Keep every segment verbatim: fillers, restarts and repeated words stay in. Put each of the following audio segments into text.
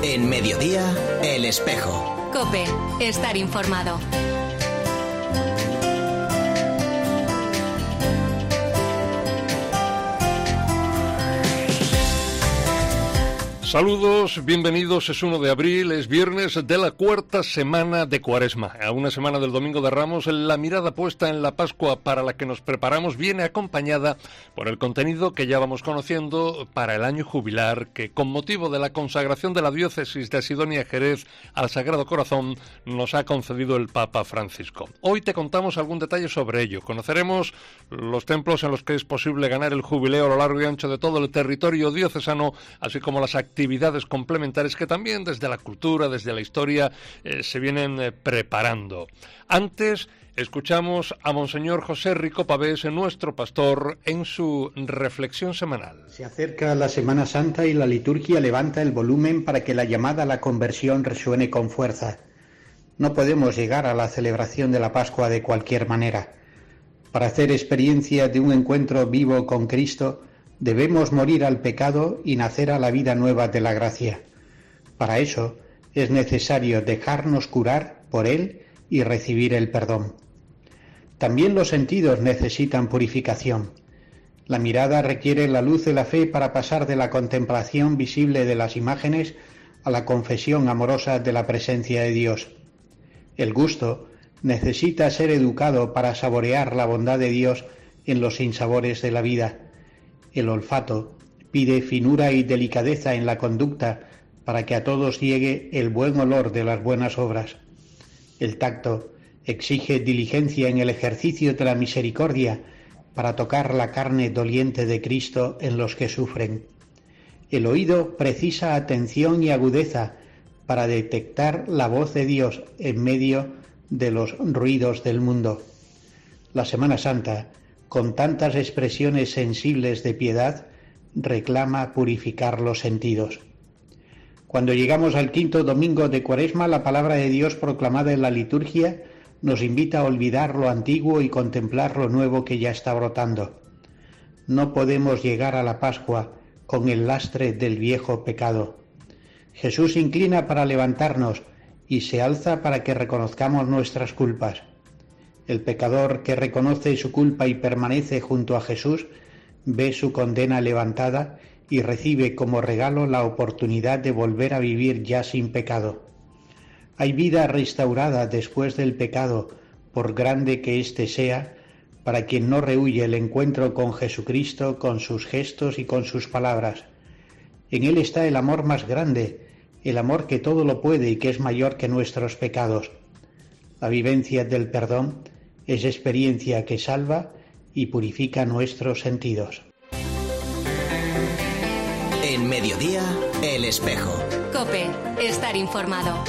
En Mediodía, El Espejo. COPE, estar informado. Saludos, bienvenidos, es uno de abril, es viernes de la cuarta semana de Cuaresma. A una semana del Domingo de Ramos, la mirada puesta en la Pascua para la que nos preparamos viene acompañada por el contenido que ya vamos conociendo para el año jubilar que, con motivo de la consagración de la diócesis de Sidonia Jerez al Sagrado Corazón, nos ha concedido el Papa Francisco. Hoy te contamos algún detalle sobre ello. Conoceremos los templos en los que es posible ganar el jubileo a lo largo y ancho de todo el territorio diocesano, así como las actividades actividades complementarias que también desde la cultura, desde la historia, eh, se vienen eh, preparando. Antes, escuchamos a Monseñor José Rico Pavés, nuestro pastor, en su reflexión semanal. Se acerca la Semana Santa y la liturgia levanta el volumen para que la llamada a la conversión resuene con fuerza. No podemos llegar a la celebración de la Pascua de cualquier manera. Para hacer experiencia de un encuentro vivo con Cristo, debemos morir al pecado y nacer a la vida nueva de la gracia. Para eso es necesario dejarnos curar por Él y recibir el perdón. También los sentidos necesitan purificación. La mirada requiere la luz de la fe para pasar de la contemplación visible de las imágenes a la confesión amorosa de la presencia de Dios. El gusto necesita ser educado para saborear la bondad de Dios en los sinsabores de la vida. El olfato pide finura y delicadeza en la conducta para que a todos llegue el buen olor de las buenas obras. El tacto exige diligencia en el ejercicio de la misericordia para tocar la carne doliente de Cristo en los que sufren. El oído precisa atención y agudeza para detectar la voz de Dios en medio de los ruidos del mundo. La Semana Santa, con tantas expresiones sensibles de piedad, reclama purificar los sentidos. Cuando llegamos al quinto domingo de Cuaresma, la palabra de Dios proclamada en la liturgia nos invita a olvidar lo antiguo y contemplar lo nuevo que ya está brotando. No podemos llegar a la Pascua con el lastre del viejo pecado. Jesús se inclina para levantarnos y se alza para que reconozcamos nuestras culpas. El pecador que reconoce su culpa y permanece junto a Jesús ve su condena levantada y recibe como regalo la oportunidad de volver a vivir ya sin pecado. Hay vida restaurada después del pecado, por grande que éste sea, para quien no rehúye el encuentro con Jesucristo, con sus gestos y con sus palabras. En Él está el amor más grande, el amor que todo lo puede y que es mayor que nuestros pecados. La vivencia del perdón es experiencia que salva y purifica nuestros sentidos. En Mediodía, El Espejo. COPE, estar informado.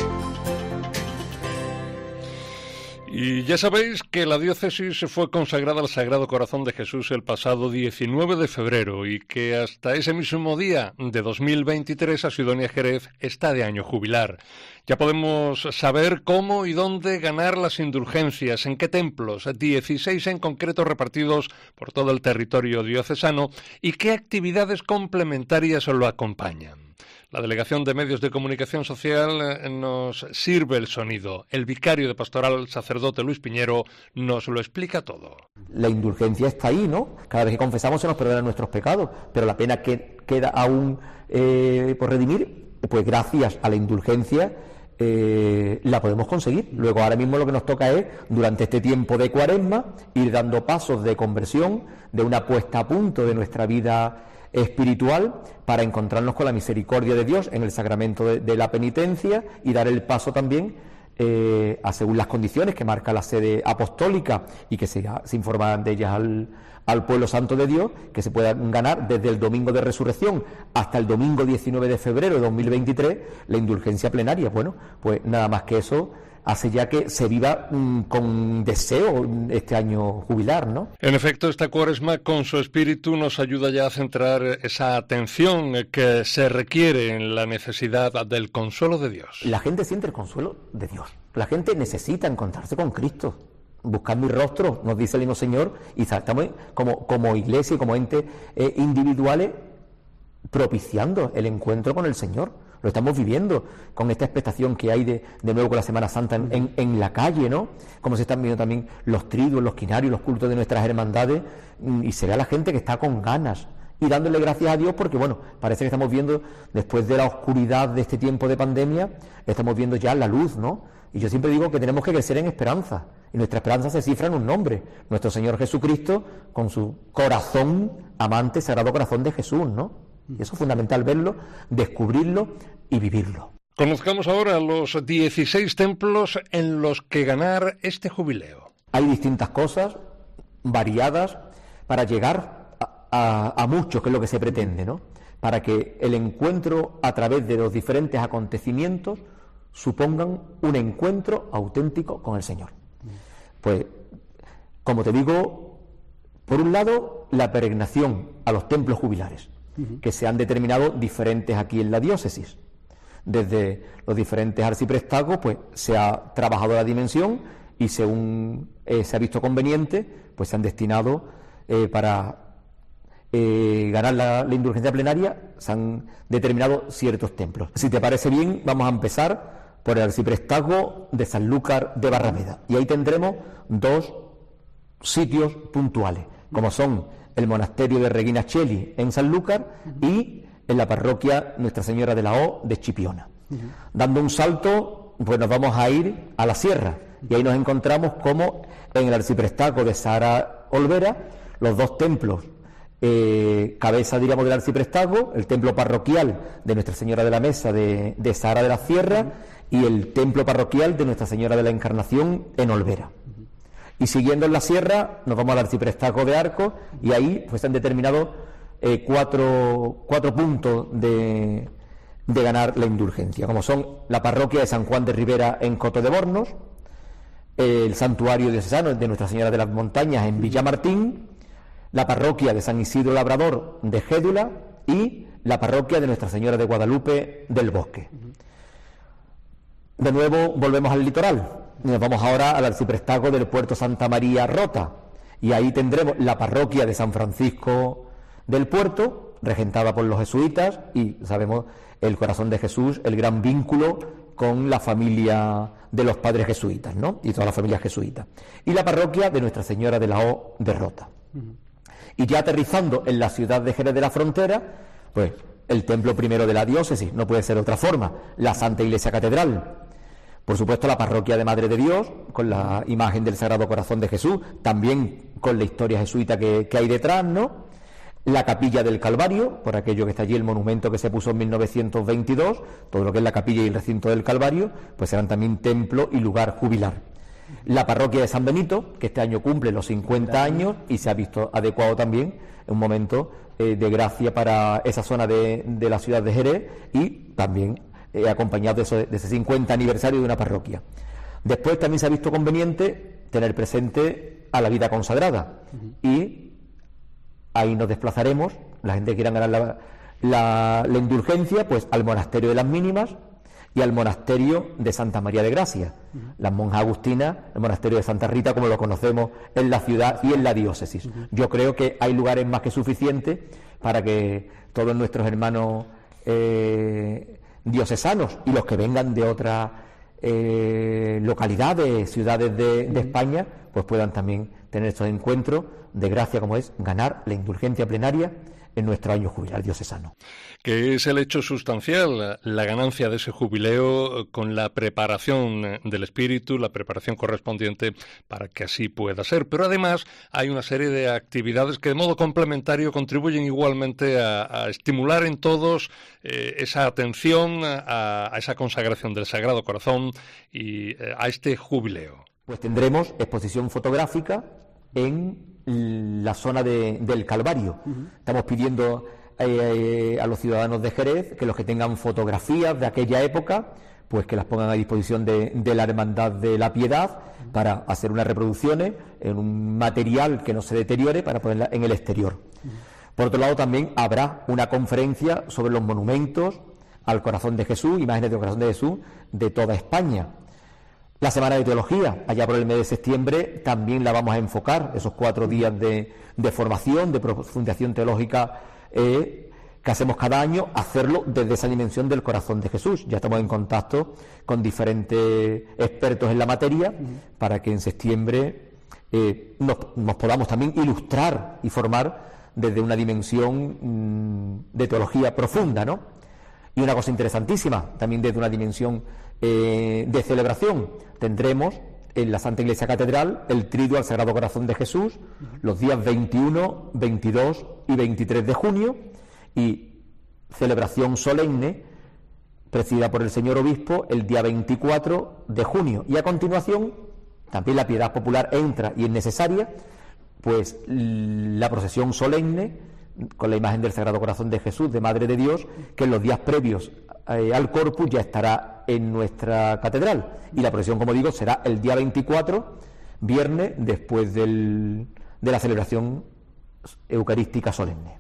Y ya sabéis que la diócesis fue consagrada al Sagrado Corazón de Jesús el pasado diecinueve de febrero y que hasta ese mismo día de dos mil veintitrés a Sidonia Jerez está de año jubilar. Ya podemos saber cómo y dónde ganar las indulgencias, en qué templos, dieciséis en concreto repartidos por todo el territorio diocesano, y qué actividades complementarias lo acompañan. La Delegación de Medios de Comunicación Social nos sirve el sonido. El vicario de Pastoral, sacerdote Luis Piñero, nos lo explica todo. La indulgencia está ahí, ¿no? Cada vez que confesamos se nos perdonan nuestros pecados, pero la pena que queda aún eh, por redimir, pues gracias a la indulgencia eh, la podemos conseguir. Luego ahora mismo lo que nos toca es, durante este tiempo de Cuaresma, ir dando pasos de conversión, de una puesta a punto de nuestra vida espiritual para encontrarnos con la misericordia de Dios en el sacramento de, de la penitencia y dar el paso también eh, a según las condiciones que marca la sede apostólica y que se, se informan de ellas al, al pueblo santo de Dios, que se puedan ganar desde el domingo de resurrección hasta el domingo diecinueve de febrero de dos mil veintitrés la indulgencia plenaria. Bueno, pues nada más que eso hace ya que se viva mmm, con deseo este año jubilar, ¿no? En efecto, esta Cuaresma con su espíritu nos ayuda ya a centrar esa atención que se requiere en la necesidad del consuelo de Dios. La gente siente el consuelo de Dios. La gente necesita encontrarse con Cristo. Buscad mi rostro, nos dice el mismo Señor, y estamos como, como iglesia y como entes eh, individuales propiciando el encuentro con el Señor. lo estamos viviendo con esta expectación que hay de, de nuevo con la Semana Santa en, en, en la calle, ¿no? Como se están viendo también los triduos, los quinarios, los cultos de nuestras hermandades, y se ve a la gente que está con ganas y dándole gracias a Dios porque, bueno, parece que estamos viendo, después de la oscuridad de este tiempo de pandemia, estamos viendo ya la luz, ¿no? Y yo siempre digo que tenemos que crecer en esperanza, y nuestra esperanza se cifra en un nombre, nuestro Señor Jesucristo, con su corazón amante, Sagrado Corazón de Jesús, ¿no? Y eso es fundamental verlo, descubrirlo y vivirlo. Conozcamos ahora los dieciséis templos en los que ganar este jubileo. Hay distintas cosas, variadas, para llegar a, a, a mucho, que es lo que se pretende, ¿no? Para que el encuentro a través de los diferentes acontecimientos supongan un encuentro auténtico con el Señor. Pues, como te digo, por un lado, la peregrinación a los templos jubilares, uh-huh. que se han determinado diferentes aquí en la diócesis. Desde los diferentes arciprestazgos, pues se ha trabajado la dimensión y según eh, se ha visto conveniente, pues se han destinado eh, para eh, ganar la, la indulgencia plenaria, se han determinado ciertos templos. Si te parece bien, vamos a empezar por el arciprestazgo de Sanlúcar de Barrameda, y ahí tendremos dos sitios puntuales, como son el monasterio de Regina Cheli en Sanlúcar y en la parroquia Nuestra Señora de la O de Chipiona. Uh-huh. Dando un salto, pues nos vamos a ir a la sierra, y ahí nos encontramos como en el arciprestazgo de Sahara Olvera, los dos templos, eh, cabeza, diríamos, del arciprestazgo, el templo parroquial de Nuestra Señora de la Mesa de, de Sahara de la Sierra, uh-huh. y el templo parroquial de Nuestra Señora de la Encarnación en Olvera. Uh-huh. Y siguiendo en la sierra nos vamos al arciprestazgo de Arcos, y ahí pues se han determinado eh, cuatro, cuatro puntos de, de ganar la indulgencia, como son la parroquia de San Juan de Ribera en Coto de Bornos, el santuario diocesano de Nuestra Señora de las Montañas en Villamartín, la parroquia de San Isidro Labrador de Gédula y la parroquia de Nuestra Señora de Guadalupe del Bosque. De nuevo volvemos al litoral. Nos vamos ahora al arciprestazgo del Puerto Santa María Rota, y ahí tendremos la parroquia de San Francisco del Puerto, regentada por los jesuitas, y sabemos el Corazón de Jesús, el gran vínculo con la familia de los padres jesuitas, ¿no? Y toda la familia jesuita. Y la parroquia de Nuestra Señora de la O de Rota. Uh-huh. Y ya aterrizando en la ciudad de Jerez de la Frontera, pues el templo primero de la diócesis, no puede ser de otra forma, la Santa Iglesia Catedral. Por supuesto, la parroquia de Madre de Dios, con la imagen del Sagrado Corazón de Jesús, también con la historia jesuita que, que hay detrás, ¿no? La capilla del Calvario, por aquello que está allí, el monumento que se puso en mil novecientos veintidós, todo lo que es la capilla y el recinto del Calvario, pues serán también templo y lugar jubilar. La parroquia de San Benito, que este año cumple los cincuenta años y se ha visto adecuado también un momento eh, de gracia para esa zona de, de la ciudad de Jerez, y también eh, acompañado de, eso, de ese cincuenta aniversario de una parroquia. Después también se ha visto conveniente tener presente a la vida consagrada, uh-huh. y ahí nos desplazaremos, la gente que quiera ganar la, la, la indulgencia, pues al monasterio de las Mínimas y al monasterio de Santa María de Gracia, uh-huh. las monjas agustinas, el monasterio de Santa Rita, como lo conocemos en la ciudad y en la diócesis. Uh-huh. Yo creo que hay lugares más que suficientes para que todos nuestros hermanos eh, diocesanos y los que vengan de otras eh, localidades, ciudades de, de España, pues puedan también tener estos encuentros de gracia, como es ganar la indulgencia plenaria en nuestro año jubilar diocesano. Que es el hecho sustancial, la ganancia de ese jubileo con la preparación del espíritu, la preparación correspondiente para que así pueda ser. Pero además hay una serie de actividades que de modo complementario contribuyen igualmente a, a estimular en todos eh, esa atención a, a esa consagración del Sagrado Corazón y eh, a este jubileo. Pues tendremos exposición fotográfica en la zona de, del Calvario. Uh-huh. Estamos pidiendo eh, a los ciudadanos de Jerez que los que tengan fotografías de aquella época, pues que las pongan a disposición de, de la Hermandad de la Piedad, uh-huh. para hacer unas reproducciones en un material que no se deteriore, para ponerla en el exterior. Uh-huh. Por otro lado, también habrá una conferencia sobre los monumentos al Corazón de Jesús, imágenes del Corazón de Jesús de toda España. La Semana de Teología, allá por el mes de septiembre, también la vamos a enfocar, esos cuatro días de, de formación, de profundización teológica, eh, que hacemos cada año, hacerlo desde esa dimensión del corazón de Jesús. Ya estamos en contacto con diferentes expertos en la materia uh-huh. para que en septiembre eh, nos, nos podamos también ilustrar y formar desde una dimensión mmm, de teología profunda, ¿no? Y una cosa interesantísima, también desde una dimensión eh, de celebración, tendremos en la Santa Iglesia Catedral el Triduo al Sagrado Corazón de Jesús uh-huh. los días veintiuno, veintidós y veintitrés de junio, y celebración solemne presidida por el señor obispo el día veinticuatro de junio, y a continuación también la piedad popular entra y es necesaria, pues la procesión solemne con la imagen del Sagrado Corazón de Jesús, de Madre de Dios, que en los días previos eh, al Corpus ya estará en nuestra catedral, y la procesión, como digo, será el día veinticuatro, viernes, después del, de la celebración eucarística solemne.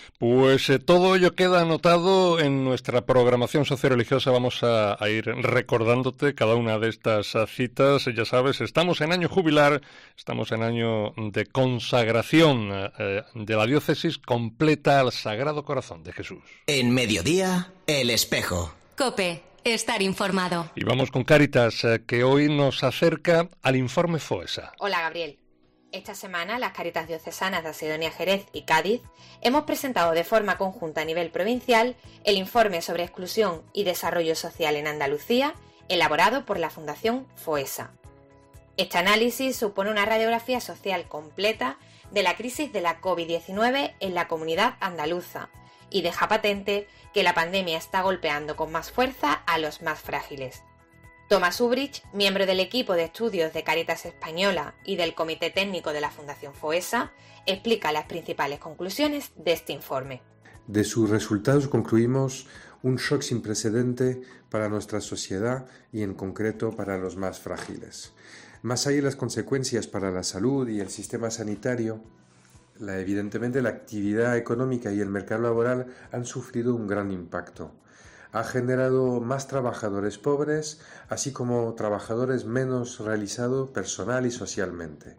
Pues eh, todo ello queda anotado en nuestra programación socioreligiosa. Vamos a, a ir recordándote cada una de estas uh, citas. Ya sabes, estamos en año jubilar, estamos en año de consagración eh, de la diócesis completa al Sagrado Corazón de Jesús. En Mediodía, El Espejo. COPE, estar informado. Y vamos con Cáritas, eh, que hoy nos acerca al informe FOESA. Hola, Gabriel. Esta semana, las Cáritas diocesanas de Sidonia, Jerez y Cádiz hemos presentado de forma conjunta a nivel provincial el informe sobre exclusión y desarrollo social en Andalucía, elaborado por la Fundación FOESA. Este análisis supone una radiografía social completa de la crisis de la covid diecinueve en la comunidad andaluza y deja patente que la pandemia está golpeando con más fuerza a los más frágiles. Tomás Ubrich, miembro del equipo de estudios de Cáritas Española y del Comité Técnico de la Fundación FOESA, explica las principales conclusiones de este informe. De sus resultados concluimos un shock sin precedente para nuestra sociedad y en concreto para los más frágiles. Más allá de las consecuencias para la salud y el sistema sanitario, la, evidentemente la actividad económica y el mercado laboral han sufrido un gran impacto. Ha generado más trabajadores pobres, así como trabajadores menos realizados personal y socialmente.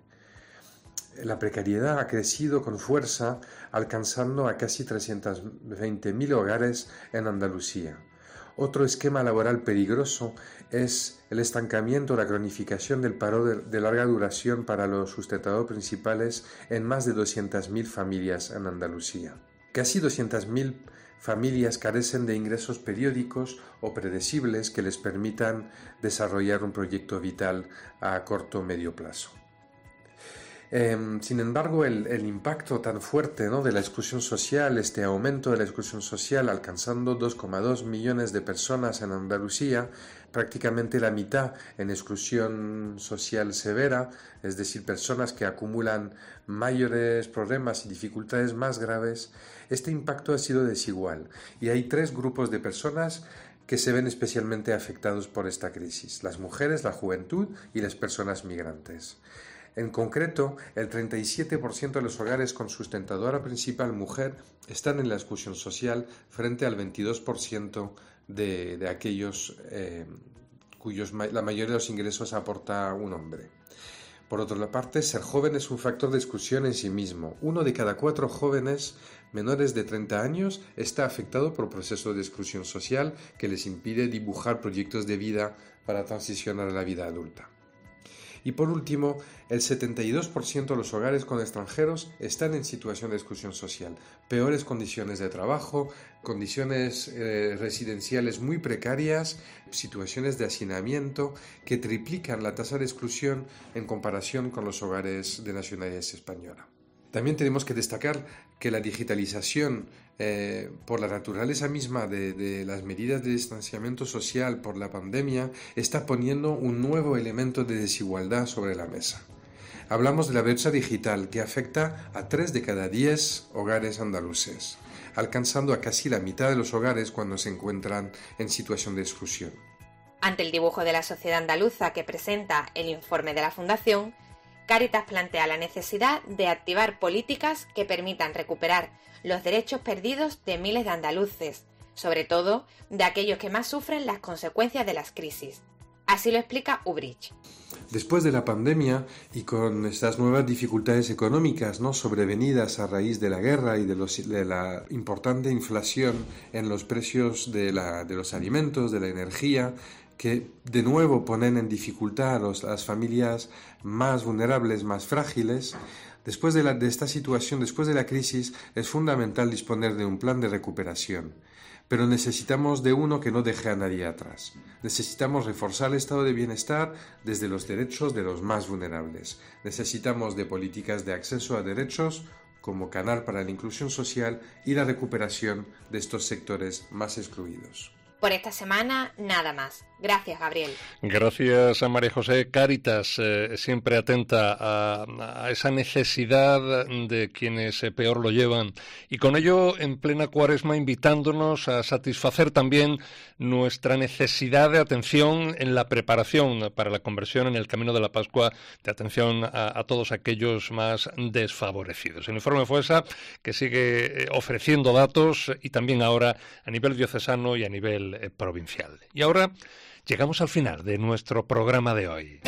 La precariedad ha crecido con fuerza, alcanzando a casi trescientos veinte mil hogares en Andalucía. Otro esquema laboral peligroso es el estancamiento o la cronificación del paro de, de larga duración para los sustentadores principales en más de doscientas mil familias en Andalucía. Casi doscientas mil familias carecen de ingresos periódicos o predecibles que les permitan desarrollar un proyecto vital a corto o medio plazo. Eh, sin embargo, el, el impacto tan fuerte, ¿no?, de la exclusión social, este aumento de la exclusión social alcanzando dos coma dos millones de personas en Andalucía, prácticamente la mitad en exclusión social severa, es decir, personas que acumulan mayores problemas y dificultades más graves, este impacto ha sido desigual y hay tres grupos de personas que se ven especialmente afectados por esta crisis: las mujeres, la juventud y las personas migrantes. En concreto, el treinta y siete por ciento de los hogares con sustentadora principal mujer están en la exclusión social frente al veintidós por ciento de, de aquellos eh, cuyos la mayoría de los ingresos aporta un hombre. Por otra parte, ser joven es un factor de exclusión en sí mismo. Uno de cada cuatro jóvenes menores de treinta años está afectado por procesos de exclusión social que les impide dibujar proyectos de vida para transicionar a la vida adulta. Y por último, el setenta y dos por ciento de los hogares con extranjeros están en situación de exclusión social. Peores condiciones de trabajo, condiciones eh, residenciales muy precarias, situaciones de hacinamiento que triplican la tasa de exclusión en comparación con los hogares de nacionalidad española. También tenemos que destacar que la digitalización, eh, por la naturaleza misma de, de las medidas de distanciamiento social por la pandemia, está poniendo un nuevo elemento de desigualdad sobre la mesa. Hablamos de la brecha digital que afecta a tres de cada diez hogares andaluces, alcanzando a casi la mitad de los hogares cuando se encuentran en situación de exclusión. Ante el dibujo de la sociedad andaluza que presenta el informe de la Fundación, Cáritas plantea la necesidad de activar políticas que permitan recuperar los derechos perdidos de miles de andaluces, sobre todo de aquellos que más sufren las consecuencias de las crisis. Así lo explica Ubrich. Después de la pandemia y con estas nuevas dificultades económicas, ¿no?, sobrevenidas a raíz de la guerra y de, los, de la importante inflación en los precios de, la, de los alimentos, de la energía, que de nuevo ponen en dificultad a, los, a las familias más vulnerables, más frágiles, después de, la, de esta situación, después de la crisis, es fundamental disponer de un plan de recuperación. Pero necesitamos de uno que no deje a nadie atrás. Necesitamos reforzar el estado de bienestar desde los derechos de los más vulnerables. Necesitamos de políticas de acceso a derechos como canal para la inclusión social y la recuperación de estos sectores más excluidos. Por esta semana, nada más. Gracias, Gabriel. Gracias a María José. Cáritas, eh, siempre atenta a, a esa necesidad de quienes eh, peor lo llevan. Y con ello, en plena Cuaresma, invitándonos a satisfacer también nuestra necesidad de atención en la preparación para la conversión en el camino de la Pascua, de atención a, a todos aquellos más desfavorecidos. El informe FOESA, que sigue ofreciendo datos y también ahora a nivel diocesano y a nivel eh, provincial. Y ahora llegamos al final de nuestro programa de hoy.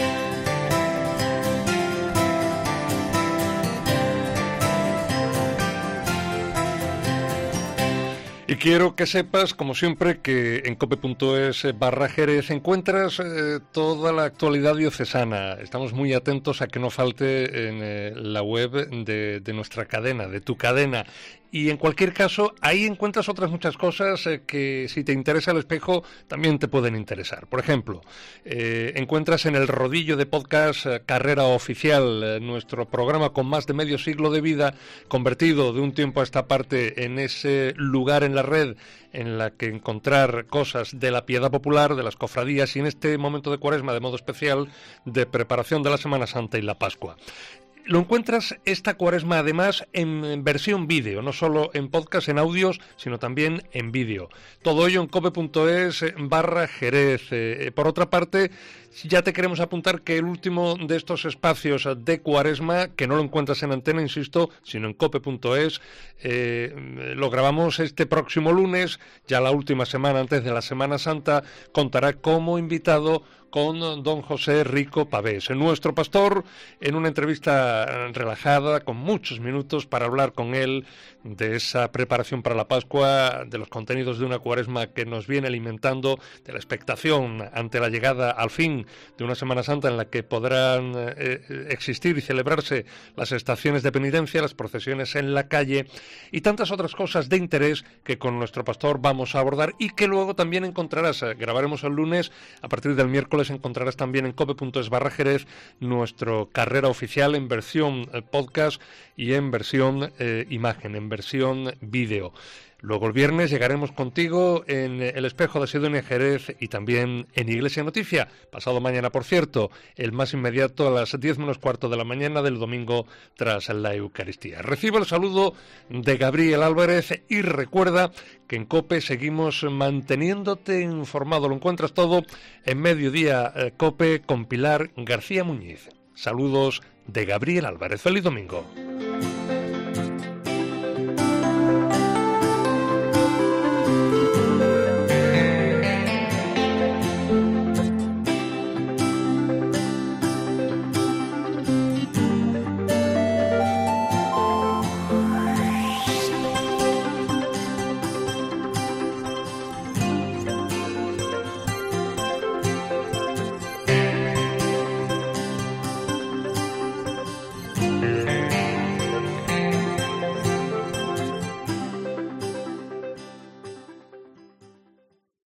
Y quiero que sepas, como siempre, que en cope punto es barra Jerez encuentras eh, toda la actualidad diocesana. Estamos muy atentos a que no falte en eh, la web de, de nuestra cadena, de tu cadena. Y en cualquier caso, ahí encuentras otras muchas cosas eh, que, si te interesa el espejo, también te pueden interesar. Por ejemplo, eh, encuentras en el rodillo de podcast eh, Carrera Oficial, eh, nuestro programa con más de medio siglo de vida, convertido de un tiempo a esta parte en ese lugar en la red en la que encontrar cosas de la piedad popular, de las cofradías y en este momento de Cuaresma, de modo especial, de preparación de la Semana Santa y la Pascua. Lo encuentras esta Cuaresma además en versión vídeo, no solo en podcast, en audios, sino también en vídeo. Todo ello en cope punto es barra Jerez. Eh, por otra parte, ya te queremos apuntar que el último de estos espacios de Cuaresma, que no lo encuentras en antena, insisto, sino en cope punto es, eh, lo grabamos este próximo lunes, ya la última semana antes de la Semana Santa, contará como invitado con don José Rico Pavés, nuestro pastor, en una entrevista relajada, con muchos minutos para hablar con él de esa preparación para la Pascua, de los contenidos de una Cuaresma que nos viene alimentando, de la expectación ante la llegada al fin de una Semana Santa en la que podrán eh, existir y celebrarse las estaciones de penitencia, las procesiones en la calle y tantas otras cosas de interés que con nuestro pastor vamos a abordar y que luego también encontrarás, eh, grabaremos el lunes, a partir del miércoles encontrarás también en cope punto es barra Jerez nuestro Carrera Oficial en versión eh, podcast y en versión eh, imagen, en versión vídeo. Luego el viernes llegaremos contigo en El Espejo de Sidonia Jerez y también en Iglesia Noticia. Pasado mañana, por cierto, el más inmediato a las diez menos cuarto de la mañana del domingo tras la Eucaristía. Recibo el saludo de Gabriel Álvarez y recuerda que en COPE seguimos manteniéndote informado. Lo encuentras todo en Mediodía eh, COPE con Pilar García Muñiz. Saludos de Gabriel Álvarez. Feliz domingo.